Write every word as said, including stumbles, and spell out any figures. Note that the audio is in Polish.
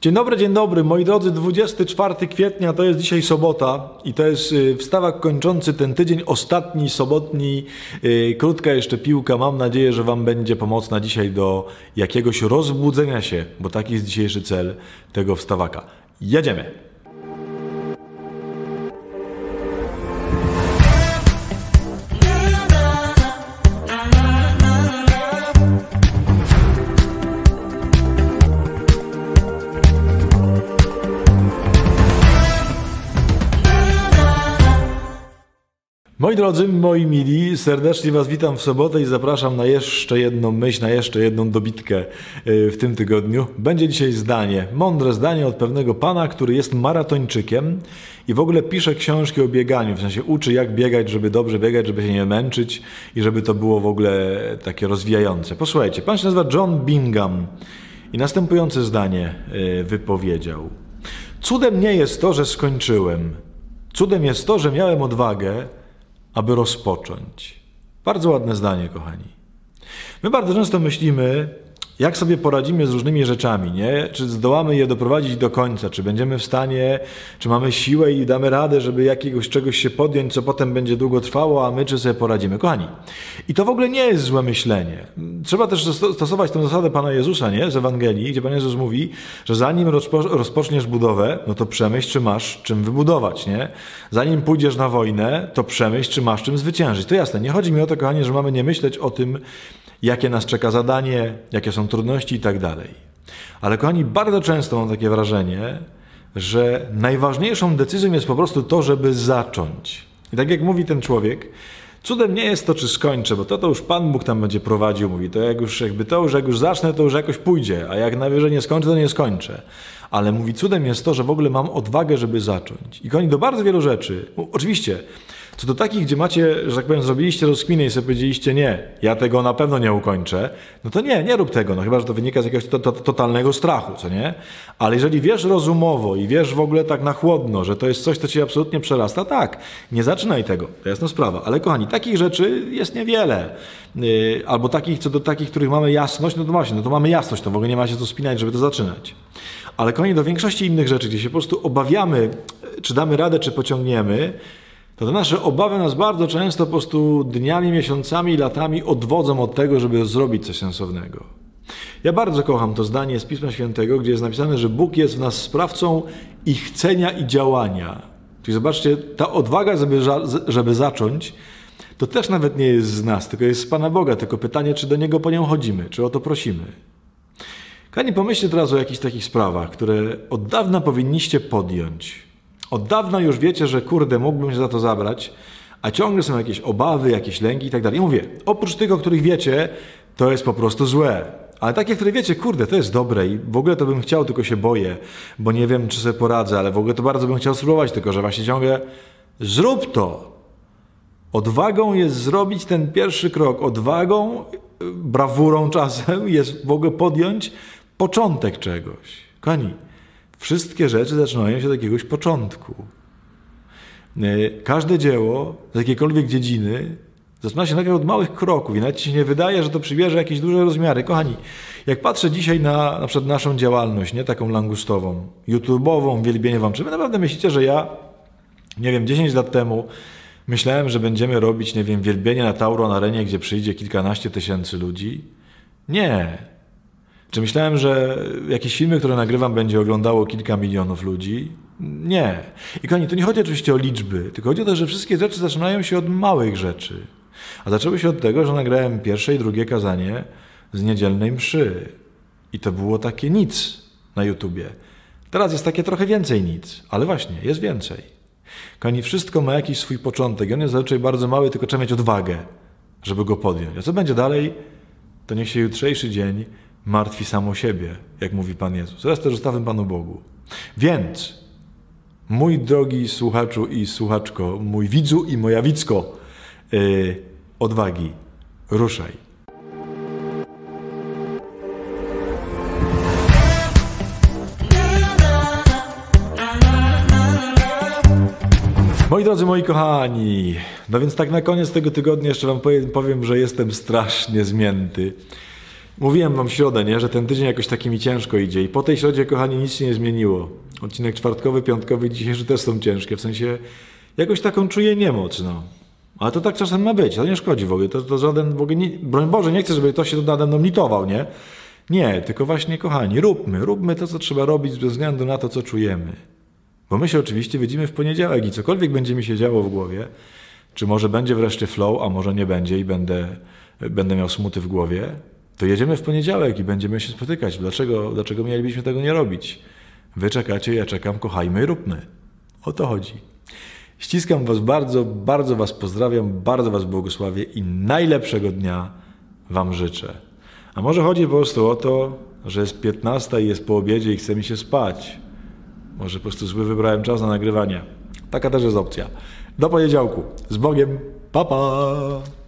Dzień dobry, dzień dobry, moi drodzy, dwudziestego czwartego kwietnia to jest dzisiaj sobota i to jest wstawak kończący ten tydzień, ostatni, sobotni, yy, krótka jeszcze piłka. Mam nadzieję, że Wam będzie pomocna dzisiaj do jakiegoś rozbudzenia się, bo taki jest dzisiejszy cel tego wstawaka. Jedziemy! Moi drodzy, moi mili, serdecznie Was witam w sobotę i zapraszam na jeszcze jedną myśl, na jeszcze jedną dobitkę w tym tygodniu. Będzie dzisiaj zdanie, mądre zdanie od pewnego pana, który jest maratończykiem i w ogóle pisze książki o bieganiu, w sensie uczy jak biegać, żeby dobrze biegać, żeby się nie męczyć i żeby to było w ogóle takie rozwijające. Posłuchajcie, pan się nazywa John Bingham i następujące zdanie wypowiedział. Cudem nie jest to, że skończyłem. Cudem jest to, że miałem odwagę, aby rozpocząć. Bardzo ładne zdanie, kochani. My bardzo często myślimy, jak sobie poradzimy z różnymi rzeczami, nie? Czy zdołamy je doprowadzić do końca, czy będziemy w stanie, czy mamy siłę i damy radę, żeby jakiegoś czegoś się podjąć, co potem będzie długo trwało, a my czy sobie poradzimy. Kochani, i to w ogóle nie jest złe myślenie. Trzeba też stosować tę zasadę Pana Jezusa, nie? Z Ewangelii, gdzie Pan Jezus mówi, że zanim rozpo rozpoczniesz budowę, no to przemyśl, czy masz czym wybudować, nie? Zanim pójdziesz na wojnę, to przemyśl, czy masz czym zwyciężyć. To jasne, nie chodzi mi o to, kochani, że mamy nie myśleć o tym, jakie nas czeka zadanie, jakie są trudności i tak dalej. Ale kochani, bardzo często mam takie wrażenie, że najważniejszą decyzją jest po prostu to, żeby zacząć. I tak jak mówi ten człowiek, cudem nie jest to, czy skończę, bo to, to już Pan Bóg tam będzie prowadził, mówi, to jak już jakby to, że jak już zacznę, to już jakoś pójdzie, a jak najwyżej nie skończę, to nie skończę. Ale mówi, cudem jest to, że w ogóle mam odwagę, żeby zacząć. I kochani, do bardzo wielu rzeczy, oczywiście, co do takich, gdzie macie, że tak powiem, zrobiliście rozkminę i sobie powiedzieliście, nie, ja tego na pewno nie ukończę, no to nie, nie rób tego, no chyba, że to wynika z jakiegoś to, to, totalnego strachu, co nie? Ale jeżeli wiesz rozumowo i wiesz w ogóle tak na chłodno, że to jest coś, co cię absolutnie przerasta, tak, nie zaczynaj tego, to jasna sprawa. Ale kochani, takich rzeczy jest niewiele. Yy, albo takich, co do takich, których mamy jasność, no to właśnie, no to mamy jasność, to w ogóle nie ma się co spinać, żeby to zaczynać. Ale kochani, do większości innych rzeczy, gdzie się po prostu obawiamy, czy damy radę, czy pociągniemy, to te nasze obawy nas bardzo często po prostu dniami, miesiącami, latami odwodzą od tego, żeby zrobić coś sensownego. Ja bardzo kocham to zdanie z Pisma Świętego, gdzie jest napisane, że Bóg jest w nas sprawcą i chcenia i działania. Czyli zobaczcie, ta odwaga, żeby, żeby zacząć, to też nawet nie jest z nas, tylko jest z Pana Boga. Tylko pytanie, czy do Niego po nią chodzimy, czy o to prosimy. Kochani, pomyślcie teraz o jakichś takich sprawach, które od dawna powinniście podjąć. Od dawna już wiecie, że kurde, mógłbym się za to zabrać, a ciągle są jakieś obawy, jakieś lęki i tak dalej. I mówię, oprócz tych, o których wiecie, to jest po prostu złe. Ale takie, które wiecie, kurde, to jest dobre i w ogóle to bym chciał, tylko się boję, bo nie wiem, czy sobie poradzę, ale w ogóle to bardzo bym chciał spróbować, tylko że właśnie ciągle zrób to. Odwagą jest zrobić ten pierwszy krok. Odwagą, brawurą czasem jest w ogóle podjąć początek czegoś. Kochani, wszystkie rzeczy zaczynają się od jakiegoś początku. Każde dzieło z jakiejkolwiek dziedziny zaczyna się najpierw od małych kroków i nawet ci się nie wydaje, że to przybierze jakieś duże rozmiary. Kochani, jak patrzę dzisiaj na, na przykład naszą działalność, nie taką langustową, YouTube'ową, wielbienie wam, czy wy naprawdę myślicie, że ja, nie wiem, dziesięć lat temu myślałem, że będziemy robić, nie wiem, wielbienie na Tauron Arenie, gdzie przyjdzie kilkanaście tysięcy ludzi? Nie. Czy myślałem, że jakieś filmy, które nagrywam, będzie oglądało kilka milionów ludzi? Nie. I kochani, to nie chodzi oczywiście o liczby, tylko chodzi o to, że wszystkie rzeczy zaczynają się od małych rzeczy. A zaczęły się od tego, że nagrałem pierwsze i drugie kazanie z niedzielnej mszy. I to było takie nic na YouTubie. Teraz jest takie trochę więcej nic, ale właśnie, jest więcej. Kochani, wszystko ma jakiś swój początek i on jest zazwyczaj bardzo mały, tylko trzeba mieć odwagę, żeby go podjąć. A co będzie dalej, to niech się jutrzejszy dzień martwi samo siebie, jak mówi Pan Jezus. Resztę zostawiam Panu Bogu. Więc, mój drogi słuchaczu i słuchaczko, mój widzu i moja widzko, yy, odwagi, ruszaj. Moi drodzy, moi kochani, no więc tak na koniec tego tygodnia jeszcze wam powiem, powiem że jestem strasznie zmięty. Mówiłem wam w środę, nie, że ten tydzień jakoś taki mi ciężko idzie i po tej środzie, kochani, nic się nie zmieniło. Odcinek czwartkowy, piątkowy, dzisiejszy też są ciężkie, w sensie jakoś taką czuję niemoc, no. Ale to tak czasem ma być, to nie szkodzi w ogóle, to, to żaden, w ogóle nie, broń Boże, nie chcę, żeby ktoś się tu nade mną litował, nie? Nie, tylko właśnie, kochani, róbmy, róbmy to, co trzeba robić bez względu na to, co czujemy. Bo my się oczywiście widzimy w poniedziałek i cokolwiek będzie mi się działo w głowie, czy może będzie wreszcie flow, a może nie będzie i będę, będę miał smuty w głowie, to jedziemy w poniedziałek i będziemy się spotykać. Dlaczego, dlaczego mielibyśmy tego nie robić? Wy czekacie, ja czekam, kochajmy i róbmy. O to chodzi. Ściskam was bardzo, bardzo was pozdrawiam, bardzo was błogosławię i najlepszego dnia wam życzę. A może chodzi po prostu o to, że jest piętnasta i jest po obiedzie i chce mi się spać. Może po prostu zły wybrałem czas na nagrywanie. Taka też jest opcja. Do poniedziałku. Z Bogiem. Pa, pa!